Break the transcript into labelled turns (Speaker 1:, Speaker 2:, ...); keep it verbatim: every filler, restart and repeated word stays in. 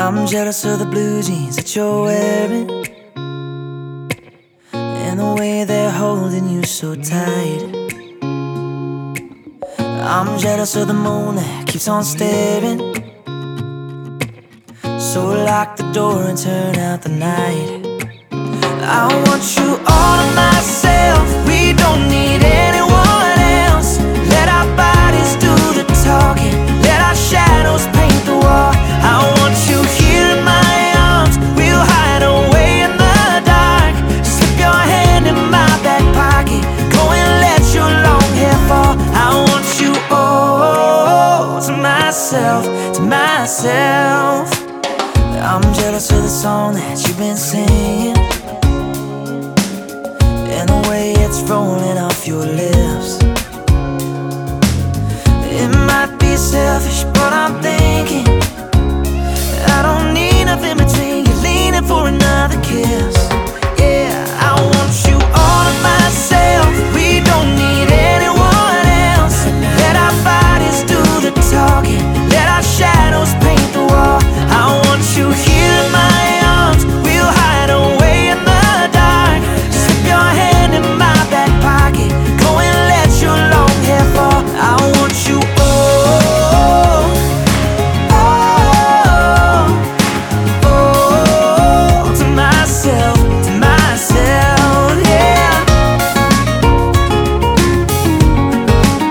Speaker 1: I'm jealous of the blue jeans that you're wearing, and the way they're holding you so tight. I'm jealous of the moon that keeps on staring, so lock the door and turn out the night. I want you all to myself, we don't need anyone else. Let our bodies do the talking, let our shadows paint the wall. I want you here in my arms, we'll hide away in the dark. Slip your hand in my back pocket, go and let your long hair fall. I want you all to myself, to myself. I'm jealous of the song that you've been singing, and the way it's rolling off your lips.